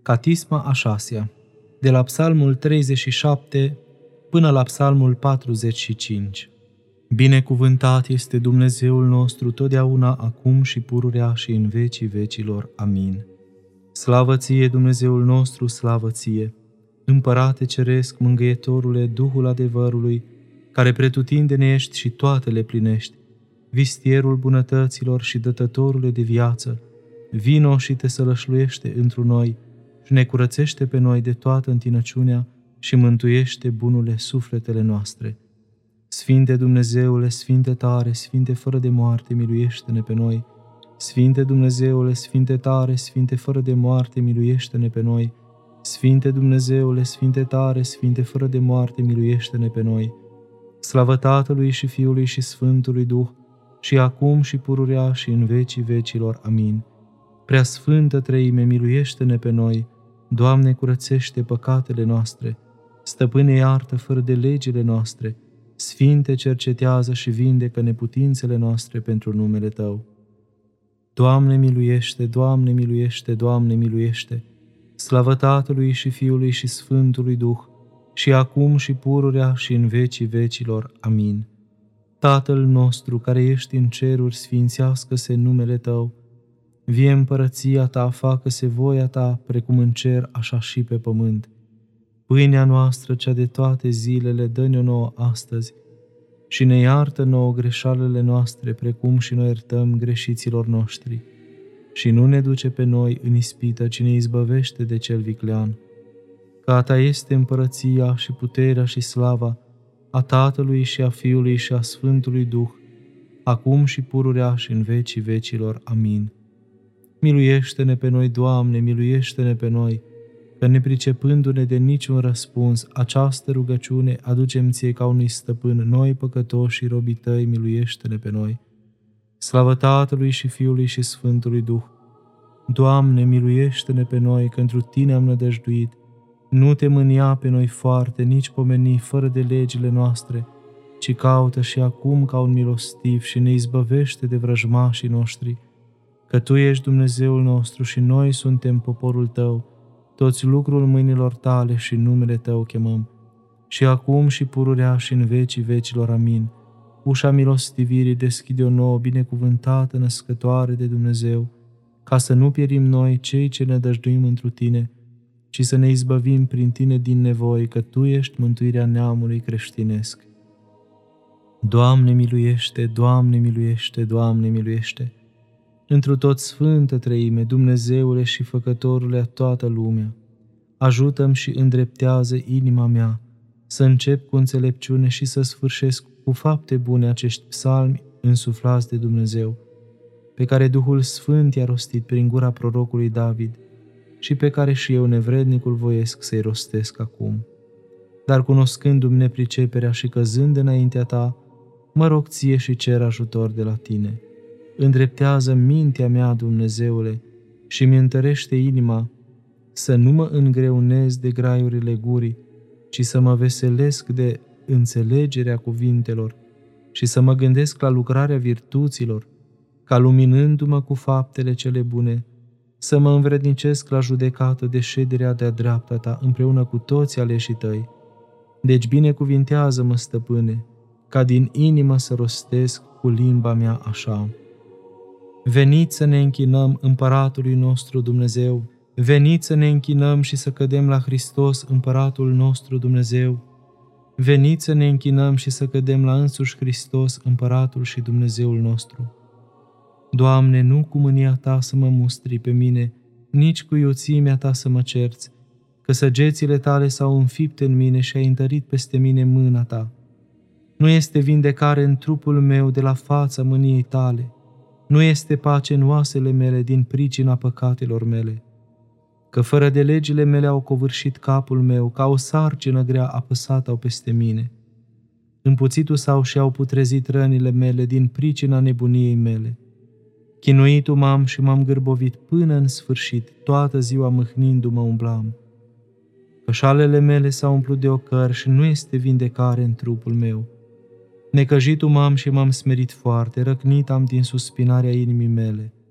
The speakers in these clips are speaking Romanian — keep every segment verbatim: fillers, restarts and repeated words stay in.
Catisma a șasea, de la Psalmul treizeci și șapte până la Psalmul patruzeci și cinci. Binecuvântat este Dumnezeul nostru totdeauna, acum și pururea și în vecii vecilor. Amin. Slavă ție, Dumnezeul nostru, slavă ție! Împărate ceresc, mângâietorule, Duhul adevărului, care pretutindene ești și toate le plinești, vistierul bunătăților și dătătorule de viață, vino și te sălășluiește întru noi și ne curățește pe noi de toată întinăciunea și mântuiește bunule sufletele noastre. Sfinte Dumnezeule, Sfinte tare, Sfinte fără de moarte, miluiește-ne pe noi. Sfinte Dumnezeule, Sfinte tare, Sfinte fără de moarte, miluiește-ne pe noi. Sfinte Dumnezeule, Sfinte tare, Sfinte fără de moarte, miluiește-ne pe noi. Slavă Tatălui și Fiului și Sfântului Duh, și acum și pururea și în vecii vecilor. Amin. Prea Sfântă Treime, miluiește-ne pe noi. Doamne, curățește păcatele noastre. Stăpâne, iartă fără de legile noastre. Sfinte, cercetează și vindecă neputințele noastre pentru numele Tău. Doamne, miluiește, Doamne, miluiește, Doamne, miluiește. Slavă Tatălui și Fiului și Sfântului Duh, și acum și pururea și în vecii vecilor. Amin. Tatăl nostru, care ești în ceruri, sfințească-se numele Tău. Vie împărăția Ta, facă-se voia Ta, precum în cer, așa și pe pământ. Pâinea noastră, cea de toate zilele, dă-ne-o nouă astăzi și ne iartă nouă greșalele noastre, precum și noi iertăm greșiților noștri. Și nu ne duce pe noi în ispită, ci ne izbăvește de cel viclean. Că a Ta este împărăția și puterea și slava a Tatălui și a Fiului și a Sfântului Duh, acum și pururea și în vecii vecilor. Amin. Miluiește-ne pe noi, Doamne, miluiește-ne pe noi, că nepricepându-ne de niciun răspuns, această rugăciune aducem Ție ca unui stăpân, noi păcătoși și robii Tăi, miluiește-ne pe noi. Slavă Tatălui și Fiului și Sfântului Duh! Doamne, miluiește-ne pe noi, că întru Tine am nădăjduit. Nu Te mânia pe noi foarte, nici pomeni fără de legile noastre, ci caută și acum ca un milostiv și ne izbăvește de vrăjmașii noștri, că Tu ești Dumnezeul nostru și noi suntem poporul Tău, toți lucrul mâinilor Tale și numele Tău chemăm. Și acum și pururea și în vecii vecilor. Amin. Ușa milostivirii deschide-o nouă, binecuvântată născătoare de Dumnezeu, ca să nu pierim noi, cei ce ne dăjduim întru Tine, ci să ne izbăvim prin Tine din nevoi, că Tu ești mântuirea neamului creștinesc. Doamne miluiește, Doamne miluiește, Doamne miluiește! Întru tot Sfântă Treime, Dumnezeule și Făcătorule a toată lumea, ajută-mi și îndreptează inima mea, să încep cu înțelepciune și să sfârșesc cu fapte bune acești psalmi însuflați de Dumnezeu, pe care Duhul Sfânt i-a rostit prin gura prorocului David și pe care și eu, nevrednicul, voiesc să-i rostesc acum. Dar cunoscându-mi nepriceperea și căzând înaintea Ta, mă rog Ție și cer ajutor de la Tine. Îndreptează mintea mea, Dumnezeule, și mi întărește inima, să nu mă îngreunez de graiurile gurii, ci să mă veselesc de înțelegerea cuvintelor și să mă gândesc la lucrarea virtuților, ca luminându-mă cu faptele cele bune, să mă învrednicesc la judecată de șederea de-a dreapta Ta împreună cu toți aleșii Tăi. Deci binecuvintează-mă, Stăpâne, ca din inimă să rostesc cu limba mea așa. Veniți să ne închinăm Împăratului nostru Dumnezeu, veniți să ne închinăm și să cădem la Hristos, Împăratul nostru Dumnezeu. Veniți să ne închinăm și să cădem la însuși Hristos, Împăratul și Dumnezeul nostru. Doamne, nu cu mânia Ta să mă mustri pe mine, nici cu iuțimea Ta să mă cerți, că săgețile Tale s-au înfipt în mine și ai întărit peste mine mâna Ta. Nu este vindecare în trupul meu de la fața mâniei Tale, nu este pace în oasele mele din pricina păcatelor mele, că fără de legile mele au covârșit capul meu, ca o sarcină grea apăsată-au peste mine. Împuțitul s-au și au putrezit rănile mele din pricina nebuniei mele. Chinuitul m-am și m-am gârbovit până în sfârșit, toată ziua mâhnindu-mă umblam. Cășalele mele s-au umplut de ocări și nu este vindecare în trupul meu. Necăjitul m-am și m-am smerit foarte, răcnit am din suspinarea inimii mele.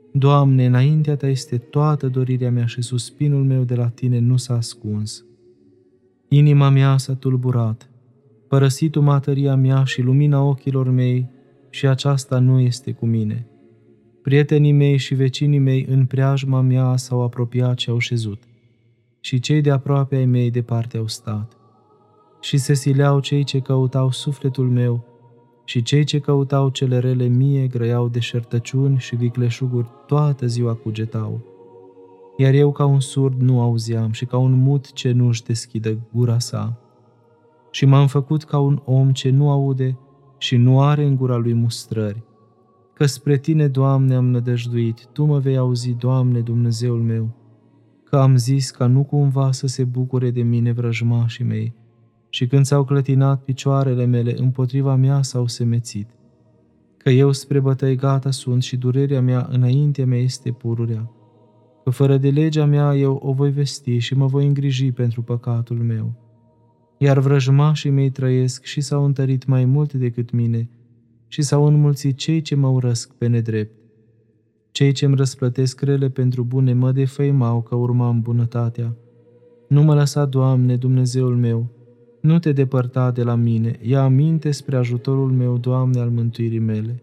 Doamne, înaintea Ta este toată dorirea mea și suspinul meu de la Tine nu s-a ascuns. Inima mea s-a tulburat, părăsit-o matăria mea și lumina ochilor mei, și aceasta nu este cu mine. Prietenii mei și vecinii mei în preajma mea s-au apropiat și au șezut, și cei de aproape ai mei departe au stat. Și se sileau cei ce căutau sufletul meu, și cei ce căutau cele rele mie grăiau deșertăciuni și vicleșuguri toată ziua cugetau. Iar eu ca un surd nu auzeam și ca un mut ce nu-și deschidă gura sa. Și m-am făcut ca un om ce nu aude și nu are în gura lui mustrări. Că spre Tine, Doamne, am nădăjduit, Tu mă vei auzi, Doamne, Dumnezeul meu. Că am zis ca nu cumva să se bucure de mine vrăjmașii mei, și când s-au clătinat picioarele mele, împotriva mea s-au semețit. Că eu spre bătăi gata sunt și durerea mea înaintea mea este pururea. Că fără de legea mea eu o voi vesti și mă voi îngriji pentru păcatul meu. Iar vrăjmașii mei trăiesc și s-au întărit mai mult decât mine și s-au înmulțit cei ce mă urăsc pe nedrept. Cei ce-mi răsplătesc rele pentru bune mă defăimau că urmam bunătatea. Nu mă lăsa, Doamne, Dumnezeul meu, nu Te depărta de la mine, ia aminte spre ajutorul meu, Doamne, al mântuirii mele.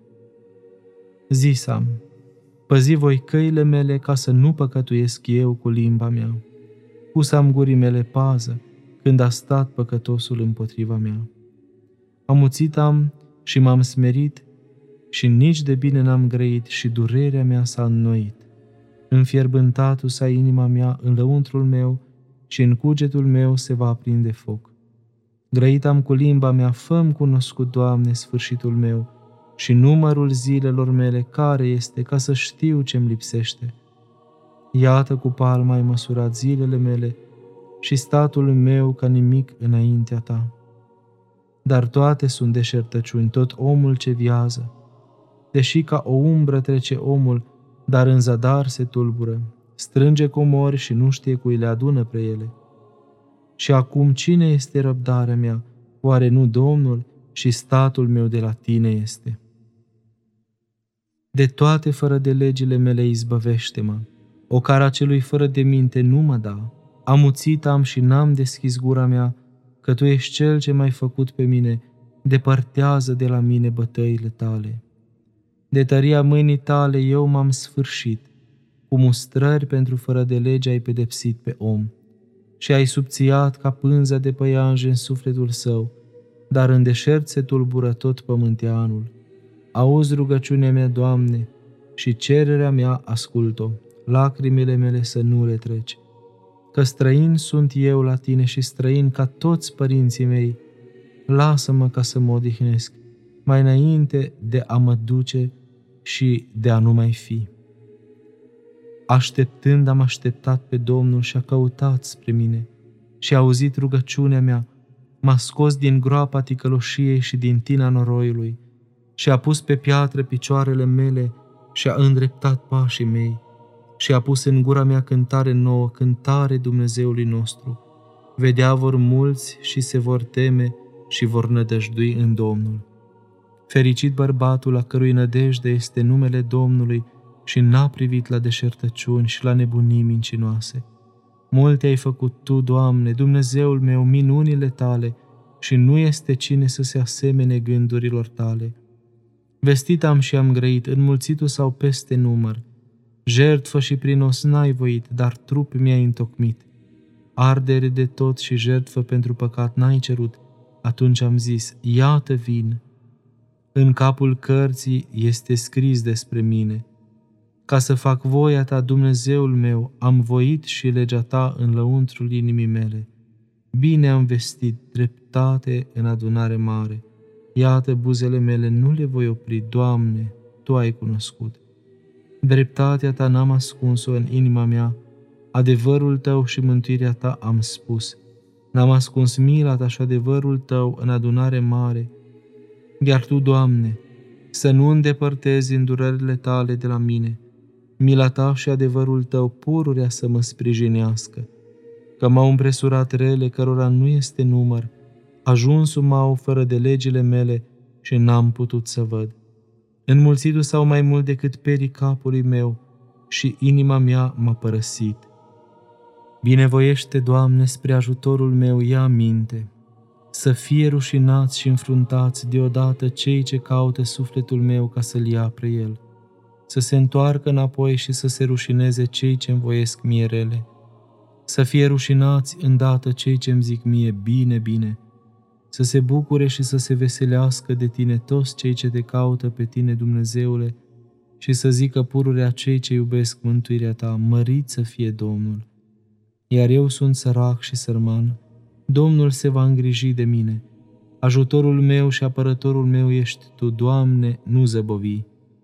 Zisam, păzi voi căile mele ca să nu păcătuiesc eu cu limba mea. Pusam gurii mele pază când a stat păcătosul împotriva mea. Amuțit am și m-am smerit și nici de bine n-am grăit și durerea mea s-a înnoit. Înfierbântatul s-a inima mea în lăuntrul meu și în cugetul meu se va aprinde foc. Grăit am cu limba mea, fă-mi cunoscut, Doamne, sfârșitul meu și numărul zilelor mele care este, ca să știu ce-mi lipsește. Iată, cu palma ai măsurat zilele mele și statul meu ca nimic înaintea Ta. Dar toate sunt deșertăciuni, tot omul ce viază. Deși ca o umbră trece omul, dar în zadar se tulbură, strânge comori și nu știe cui le adună pre ele. Și acum cine este răbdarea mea? Oare nu Domnul? Și statul meu de la Tine este. De toate fără de legile mele izbăvește-mă. Ocara celui fără de minte nu mă da. Amuțit am și n-am deschis gura mea, că Tu ești Cel ce m-ai făcut pe mine, depărtează de la mine bătăile Tale. De tăria mâinii Tale eu m-am sfârșit, cu mustrări pentru fără de lege ai pedepsit pe om. Și ai subțiat ca pânza de păianjen în sufletul său, dar în deșert se tulbură tot pământeanul. Auzi rugăciunea mea, Doamne, și cererea mea ascult-o, lacrimile mele să nu le treci. Că străin sunt eu la Tine și străin ca toți părinții mei, lasă-mă ca să mă odihnesc, mai înainte de a mă duce și de a nu mai fi. Așteptând am așteptat pe Domnul și a căutat spre mine și a auzit rugăciunea mea, m-a scos din groapa ticăloșiei și din tina noroiului și a pus pe piatră picioarele mele și a îndreptat pașii mei și a pus în gura mea cântare nouă, cântare Dumnezeului nostru. Vedea vor mulți și se vor teme și vor nădăjdui în Domnul. Fericit bărbatul la cărui nădejde este numele Domnului și n-a privit la deșertăciuni și la nebunii mincinoase. Multe ai făcut Tu, Doamne, Dumnezeul meu, minunile Tale, și nu este cine să se asemene gândurilor Tale. Vestit am și am grăit, înmulțitul sau peste număr. Jertfă și prinos n-ai voit, dar trup mi-ai întocmit. Ardere de tot și jertfă pentru păcat n-ai cerut. Atunci am zis, iată vin. În capul cărții este scris despre mine. Ca să fac voia Ta, Dumnezeul meu, am voit și legea Ta în lăuntrul inimii mele. Bine am vestit, dreptate în adunare mare. Iată, buzele mele nu le voi opri, Doamne, Tu ai cunoscut. Dreptatea Ta n-am ascuns-o în inima mea, adevărul Tău și mântuirea Ta am spus. N-am ascuns mila Ta și adevărul Tău în adunare mare. Iar Tu, Doamne, să nu îndepărtezi îndurările Tale de la mine, mila Ta și adevărul Tău pururea să mă sprijinească, că m-au împresurat rele cărora nu este număr, ajunsul m-au fără de legile mele și n-am putut să văd. Înmulțitul s-au mai mult decât perii capului meu, și inima mea m-a părăsit. Binevoiește, Doamne, spre ajutorul meu, ia aminte. Să fie rușinați și înfruntați deodată cei ce caută sufletul meu ca să-l ia pre el. Să se întoarcă înapoi și să se rușineze cei ce-mi voiesc mie rele. Să fie rușinați îndată cei ce-mi zic mie bine, bine. Să se bucure și să se veselească de tine toți cei ce te caută pe tine, Dumnezeule, și să zică pururea cei ce iubesc mântuirea ta, mărit să fie Domnul. Iar eu sunt sărac și sărman, Domnul se va îngriji de mine. Ajutorul meu și apărătorul meu ești Tu, Doamne, nu zăbovi.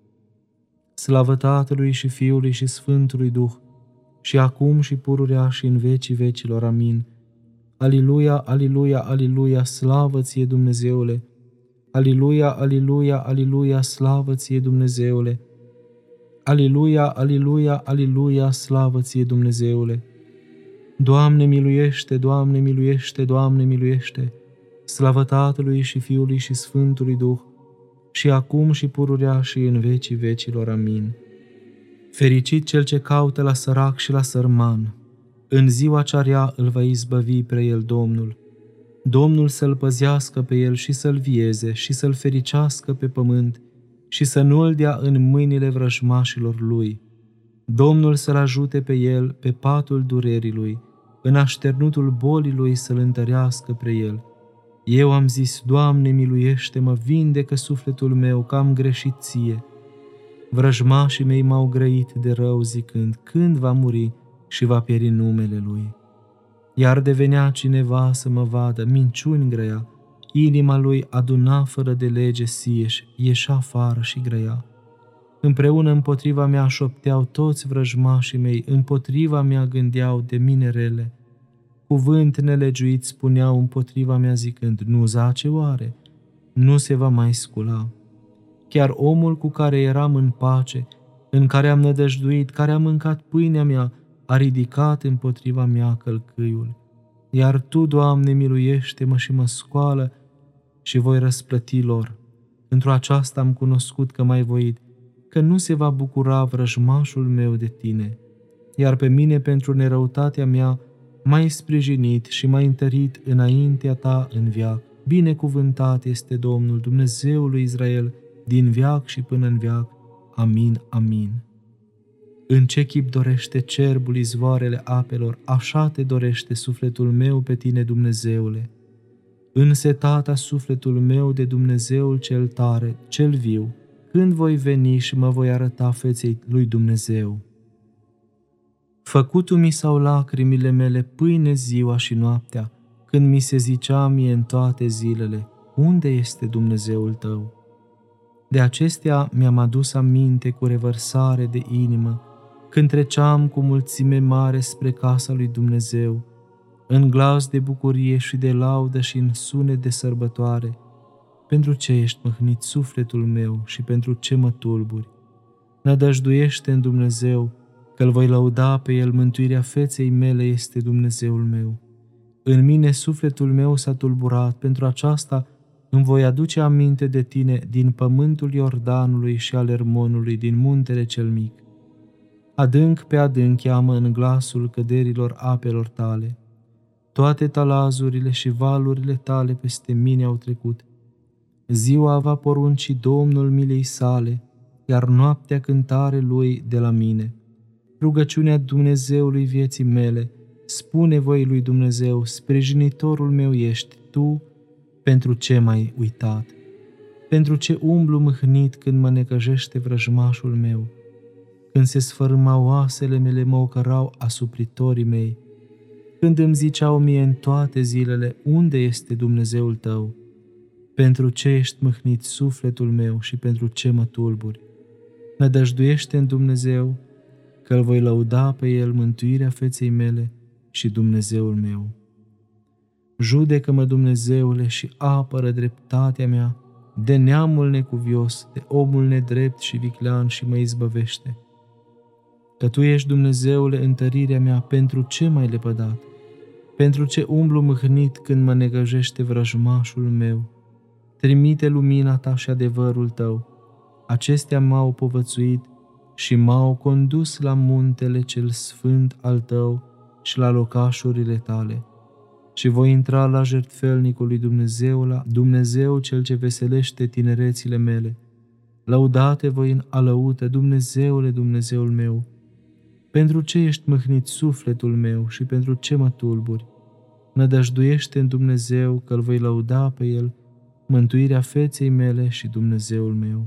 Slavă Tatălui și Fiului și Sfântului Duh, și acum și pururea și în vecii vecilor. Amin. Aliluia, aliluia, aliluia, slavă Ție, Dumnezeule! Aliluia, aliluia, aliluia, slavă Ție, Dumnezeule! Aliluia, aliluia, aliluia, slavă Ție, Dumnezeule! Doamne miluiește, Doamne miluiește, Doamne miluiește! Slavă Tatălui și Fiului și Sfântului Duh, și acum și pururea și în vecii vecilor. Amin. Fericit cel ce caută la sărac și la sărman, în ziua cea rea îl va izbăvi pre el Domnul. Domnul să-l păzească pe el și să-l vieze și să-l fericească pe pământ și să nu îl dea în mâinile vrăjmașilor lui. Domnul să-l ajute pe el pe patul durerii lui, în așternutul bolii lui să-l întărească pre el. Eu am zis, Doamne, miluiește-mă, vindecă sufletul meu, că am greșit Ție. Vrăjmașii mei m-au grăit de rău zicând, când va muri și va pieri numele Lui. Iar devenea cineva să mă vadă, minciuni grăia, inima lui aduna fără de lege sieși, ieșea afară și grăia. Împreună împotriva mea șopteau toți vrăjmașii mei, împotriva mea gândeau de mine rele. Cuvânt nelegiuit spuneau împotriva mea zicând, nu zace oare? Nu se va mai scula. Chiar omul cu care eram în pace, în care am nădăjduit, care a mâncat pâinea mea, a ridicat împotriva mea călcâiul. Iar Tu, Doamne, miluiește-mă și mă scoală și voi răsplăti lor. Într-o aceasta am cunoscut că m-ai voit, că nu se va bucura vrăjmașul meu de Tine. Iar pe mine, pentru nerăutatea mea, m-ai sprijinit și m-ai întărit înaintea Ta în veac. Binecuvântat este Domnul, Dumnezeul lui Israel, din veac și până în veac. Amin, amin. În ce chip dorește cerbul izvoarele apelor, așa te dorește sufletul meu pe Tine, Dumnezeule. Însetata sufletul meu de Dumnezeul cel tare, cel viu, când voi veni și mă voi arăta feței lui Dumnezeu. Făcutu-mi s-au lacrimile mele pâine ziua și noaptea, când mi se zicea mie în toate zilele, unde este Dumnezeul Tău? De acestea mi-am adus aminte cu revărsare de inimă, când treceam cu mulțime mare spre casa lui Dumnezeu, în glas de bucurie și de laudă și în sunet de sărbătoare. Pentru ce ești măhnit sufletul meu și pentru ce mă tulburi? Nădăjduiește în Dumnezeu, că-L voi lăuda pe El, mântuirea feței mele este Dumnezeul meu. În mine sufletul meu s-a tulburat, pentru aceasta îmi voi aduce aminte de Tine din pământul Iordanului și al Ermonului, din muntele cel mic. Adânc pe adânc cheamă în glasul căderilor apelor Tale. Toate talazurile și valurile Tale peste mine au trecut. Ziua va porunci Domnul milei sale, iar noaptea cântare Lui de la mine. Rugăciunea Dumnezeului vieții mele, spune voi lui Dumnezeu, sprijinitorul meu ești Tu, pentru ce m-ai uitat? Pentru ce umblu mâhnit când mă necăjește vrăjmașul meu? Când se sfărâmau oasele mele, mă ocărau asupritorii mei. Când îmi ziceau mie în toate zilele, unde este Dumnezeul Tău? Pentru ce ești mâhnit sufletul meu și pentru ce mă tulburi? Nădăjduiește în Dumnezeu, că îl voi lăuda pe El, mântuirea feței mele și Dumnezeul meu. Judecă-mă, Dumnezeule, și apără dreptatea mea de neamul necuvios, de omul nedrept și viclean, și mă izbăvește. Că Tu ești, Dumnezeule, întărirea mea, pentru ce m-ai lepădat? Pentru ce umblu mâhnit când mă negăjește vrăjmașul meu? Trimite lumina Ta și adevărul Tău. Acestea m-au povățuit și m-au condus la muntele cel sfânt al Tău și la locașurile Tale. Și voi intra la jertfelnicul lui Dumnezeu, la Dumnezeu cel ce veselește tinerețile mele. Lăudate voi în alăută, Dumnezeule, Dumnezeul meu. Pentru ce ești mâhnit sufletul meu și pentru ce mă tulburi? Nădăjduiește în Dumnezeu, că-L voi lăuda pe El, mântuirea feței mele și Dumnezeul meu.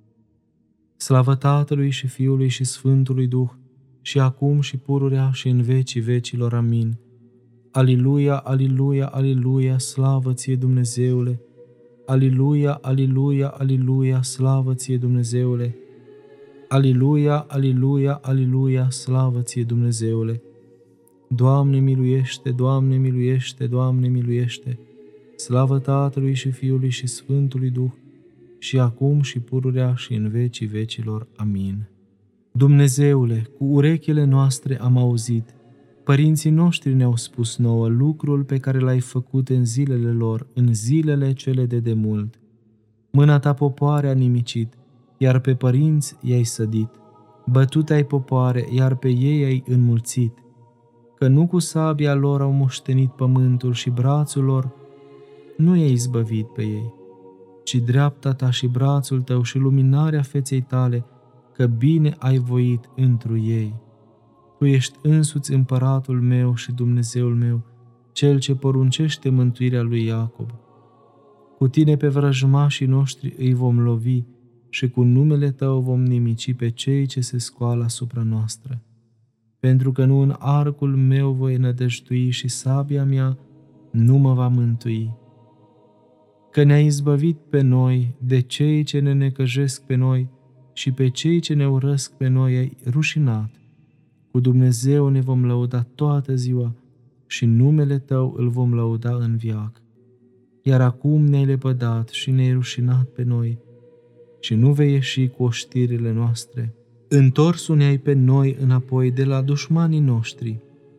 Slavă Tatălui și Fiului și Sfântului Duh, și acum și pururea și în vecii vecilor. Amin. Aliluia, aliluia, aliluia, slavă ție, Dumnezeule! Aliluia, aliluia, aliluia, slavă ție, Dumnezeule! Aliluia, aliluia, aliluia, slavă ție, Dumnezeule! Doamne miluiește, Doamne miluiește, Doamne miluiește! Slavă Tatălui și Fiului și Sfântului Duh, și acum și pururea și în vecii vecilor. Amin. Dumnezeule, cu urechile noastre am auzit, părinții noștri ne-au spus nouă lucrul pe care l-ai făcut în zilele lor, în zilele cele de demult. Mâna ta popoare a nimicit, iar pe părinți i-ai sădit. Bătut ai popoare, iar pe ei ai înmulțit. Că nu cu sabia lor au moștenit pământul și brațul lor nu i-ai izbăvit pe ei, ci dreapta ta și brațul tău și luminarea feței tale, că bine ai voit întru ei. Tu ești însuți împăratul meu și Dumnezeul meu, cel ce poruncește mântuirea lui Iacob. Cu tine pe vrăjmașii noștri îi vom lovi și cu numele tău vom nimici pe cei ce se scoală asupra noastră. Pentru că nu în arcul meu voi nădăjdui și sabia mea nu mă va mântui. Că ne-ai izbăvit pe noi de cei ce ne necăjesc pe noi și pe cei ce ne urăsc pe noi ai rușinat. Cu Dumnezeu ne vom lăuda toată ziua și numele Tău îl vom lăuda în veac. Iar acum ne-ai lepădat și ne-ai rușinat pe noi și nu vei ieși cu oștirile noastre. Întorsu ne-ai pe noi înapoi de la dușmanii noștri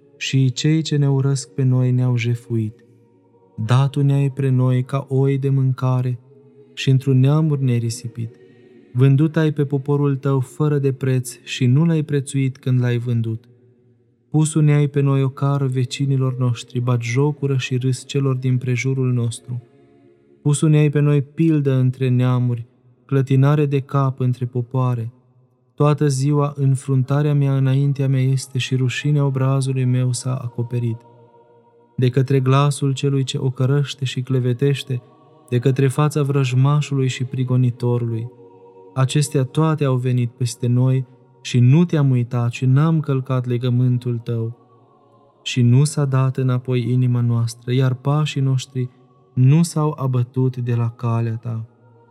și cei ce ne urăsc pe noi ne-au jefuit. Dat-o ne-ai pre noi ca oi de mâncare și într-un neamuri ne-ai risipit. Vândut ai pe poporul tău fără de preț și nu l-ai prețuit când l-ai vândut. Pus-o ne-ai pe noi o cară vecinilor noștri, batjocură și râs celor din prejurul nostru. Pus-o ne-ai pe noi pildă între neamuri, clătinare de cap între popoare. Toată ziua înfruntarea mea înaintea mea este și rușinea obrazului meu s-a acoperit. De către glasul celui ce ocărăște și clevetește, de către fața vrăjmașului și prigonitorului. Acestea toate au venit peste noi și nu te-am uitat și n-am călcat legământul tău. Și nu s-a dat înapoi inima noastră, iar pașii noștri nu s-au abătut de la calea ta.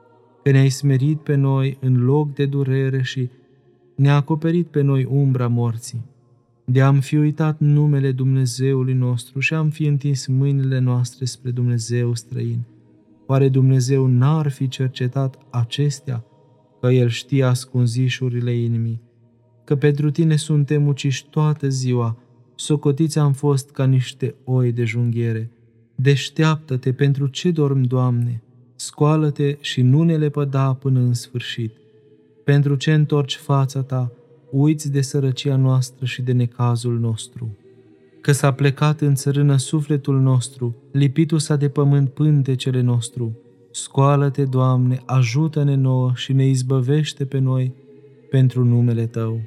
Că ne-ai smerit pe noi în loc de durere și ne-a acoperit pe noi umbra morții. De-am fi uitat numele Dumnezeului nostru și am fi întins mâinile noastre spre Dumnezeu străin. Oare Dumnezeu n-ar fi cercetat acestea? Că El știe ascunzișurile inimii, că pentru Tine suntem uciși toată ziua, socotiți am fost ca niște oi de junghiere. Deșteaptă-te, pentru ce dormi, Doamne? Scoală-te și nu ne lepăda până în sfârșit. Pentru ce întorci fața Ta, uiți de sărăcia noastră și de necazul nostru. Că s-a plecat în țărână sufletul nostru, lipitul s-a de pământ pântecele nostru. Scoală-te, Doamne, ajută-ne nouă și ne izbăvește pe noi pentru numele Tău.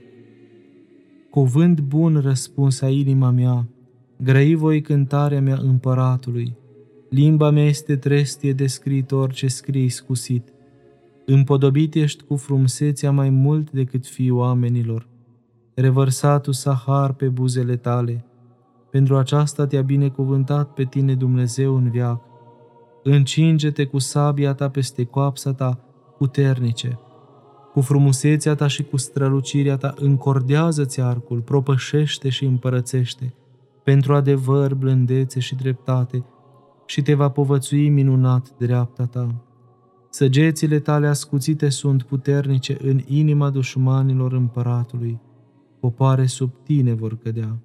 Cuvânt bun răspuns a inima mea, grăi voi cântarea mea împăratului. Limba mea este trestie de scriitor ce scrii scusit. Împodobit ești cu frumusețea mai mult decât fiii oamenilor. Revărsatul sahar pe buzele tale. Pentru aceasta te-a binecuvântat pe tine Dumnezeu în veac. Încinge-te cu sabia ta peste coapsa ta puternice. Cu frumusețea ta și cu strălucirea ta încordează-ți arcul, propășește și împărățește, pentru adevăr, blândețe și dreptate, și te va povățui minunat dreapta ta. Săgețile tale ascuțite sunt puternice în inima dușmanilor împăratului, popoare sub tine vor cădea.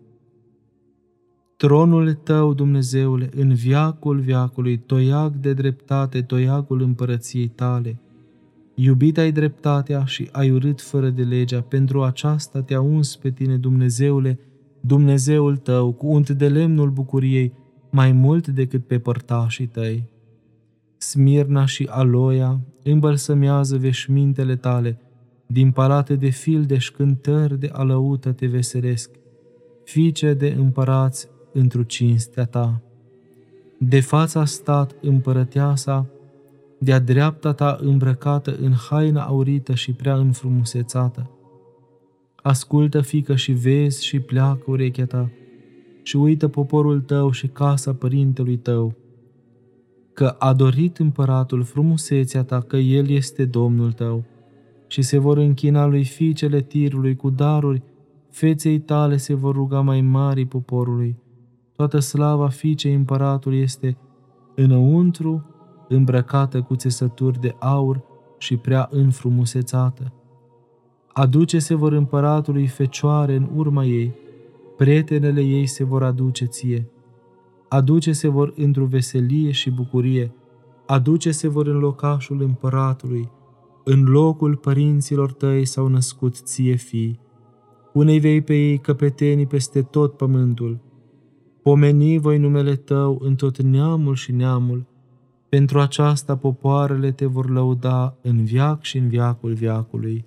Tronul tău, Dumnezeule, în veacul veacului, toiag de dreptate, toiagul împărăției tale. Iubit ai dreptatea și ai urât fără de legea, pentru aceasta te-a uns pe tine, Dumnezeule, Dumnezeul tău, cu unt de lemnul bucuriei, mai mult decât pe părtașii tăi. Smirna și Aloia îmbălsămează veșmintele tale, din palate de fildeș cântări de alăută te veselesc, fiice de împărați întru cinstea ta. De fața stat împărăteasa, de-a dreapta ta îmbrăcată în haina aurită și prea înfrumusețată. Ascultă, fiică, și vezi și pleacă urechea ta, și uită poporul tău și casa părintelui tău, că a dorit împăratul frumusețea ta, că el este Domnul tău, și se vor închina lui fiicele Tirului cu daruri, feței tale se vor ruga mai mari poporului. Toată slava fiicei împăratului este înăuntru, îmbrăcată cu țesături de aur și prea înfrumusețată. Aduce se vor împăratului fecioare în urma ei, prietenele ei se vor aduce ție. Aduce se vor într-o veselie și bucurie, aduce se vor în locașul împăratului, în locul părinților tăi s-au născut ție fii. Pune-i vei pe ei căpetenii peste tot pământul. Pomeni voi numele tău în tot neamul și neamul. Pentru aceasta popoarele te vor lăuda în veac și în veacul veacului.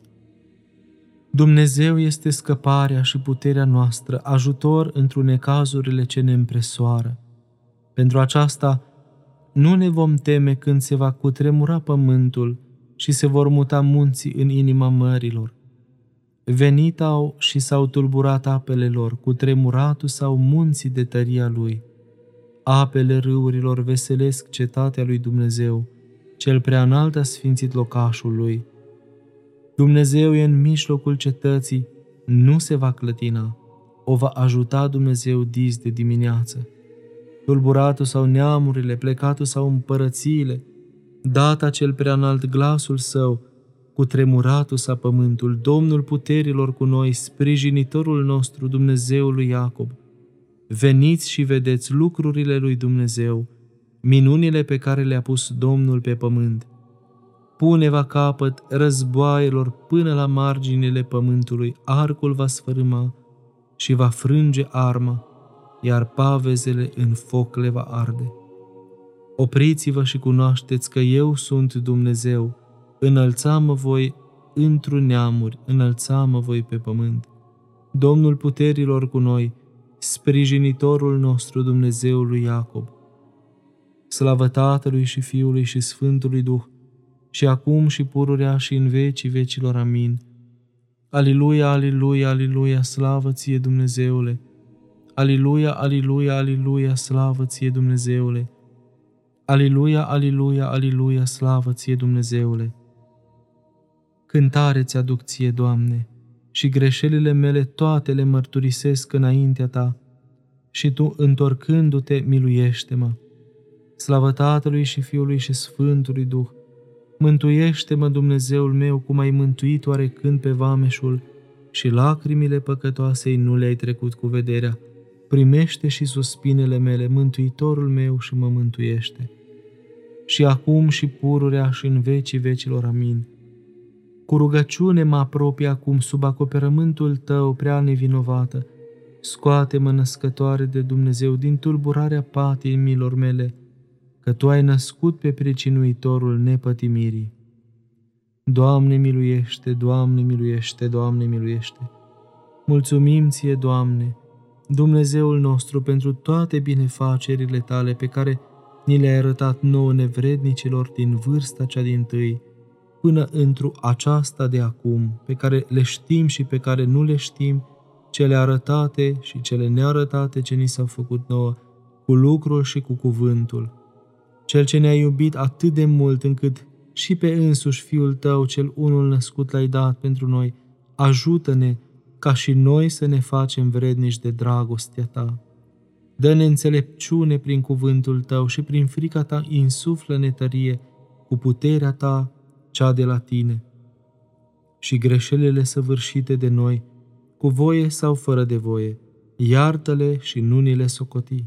Dumnezeu este scăparea și puterea noastră, ajutor într-un necazurile ce ne împresoară. Pentru aceasta nu ne vom teme când se va cutremura pământul și se vor muta munții în inima mărilor. Venit au și s-au tulburat apele lor, cutremuratul sau munții de tăria lui. Apele râurilor veselesc cetatea lui Dumnezeu, cel prea înalt a sfințit locașul lui. Dumnezeu e în mijlocul cetății, nu se va clătina, o va ajuta Dumnezeu dis de dimineață. Tulburatul sau neamurile, plecatul sau împărățiile, data cel prea înalt glasul său, cutremuratul sa pământul, Domnul puterilor cu noi, sprijinitorul nostru, Dumnezeul lui Iacob. Veniți și vedeți lucrurile lui Dumnezeu, minunile pe care le-a pus Domnul pe pământ. Pune va capăt războaielor până la marginile pământului, arcul va sfărâma și va frânge arma, iar pavezele în foc le va arde. Opriți-vă și cunoașteți că eu sunt Dumnezeu, înălța-mă voi întru neamuri, înălța-mă voi pe pământ. Domnul puterilor cu noi, sprijinitorul nostru, Dumnezeul lui Iacob. Slavă Tatălui și Fiului și Sfântului Duh, și acum și pururea și în vecii vecilor. Amin. Aliluia, aliluia, aliluia, slavă ție, Dumnezeule! Aliluia, aliluia, aliluia, slavă ție, Dumnezeule! Aliluia, aliluia, aliluia, slavă ție, Dumnezeule! Cântare ți-aduc ție, Doamne, și greșelile mele toate le mărturisesc înaintea ta, și tu, întorcându-te, miluiește-mă. Slavă Tatălui și Fiului și Sfântului Duh! Mântuiește-mă, Dumnezeul meu, cum ai mântuit oarecând pe vameșul și lacrimile păcătoasei nu le-ai trecut cu vederea. Primește și suspinele mele, Mântuitorul meu, și mă mântuiește. Și acum și pururea și în vecii vecilor. Amin. Cu rugăciune mă apropii acum sub acoperământul tău prea nevinovată. Scoate-mă, născătoare de Dumnezeu, din tulburarea patimilor mele, că Tu ai născut pe pricinuitorul nepătimirii. Doamne miluiește, Doamne miluiește, Doamne miluiește! Mulțumim Ție, Doamne, Dumnezeul nostru, pentru toate binefacerile Tale pe care ni le-ai arătat nouă nevrednicilor din vârsta cea dintâi, până într-o aceasta de acum, pe care le știm și pe care nu le știm, cele arătate și cele nearătate ce ni s-au făcut nouă, cu lucrul și cu cuvântul. Cel ce ne-a iubit atât de mult încât și pe însuși Fiul Tău, cel unul născut, L-ai dat pentru noi, ajută-ne ca și noi să ne facem vrednici de dragostea Ta. Dă-ne înțelepciune prin cuvântul Tău și prin frica Ta insuflă-ne tărie cu puterea Ta, cea de la Tine. Și greșelile săvârșite de noi, cu voie sau fără de voie, iartă-le și nu ni le socoti.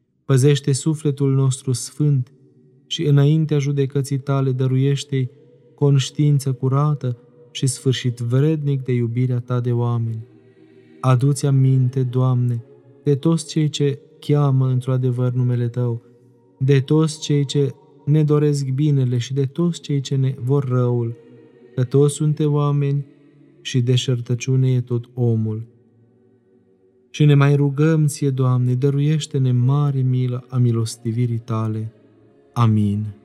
Păzește sufletul nostru sfânt și înaintea judecății Tale dăruiește-i conștiință curată și sfârșit vrednic de iubirea Ta de oameni. Adu-ți aminte, Doamne, de toți cei ce cheamă într-o adevăr numele Tău, de toți cei ce ne doresc binele și de toți cei ce ne vor răul, că toți suntem oameni și deșertăciune e tot omul. Și ne mai rugăm Ție, Doamne, dăruiește-ne mare milă a milostivirii Tale. Amin.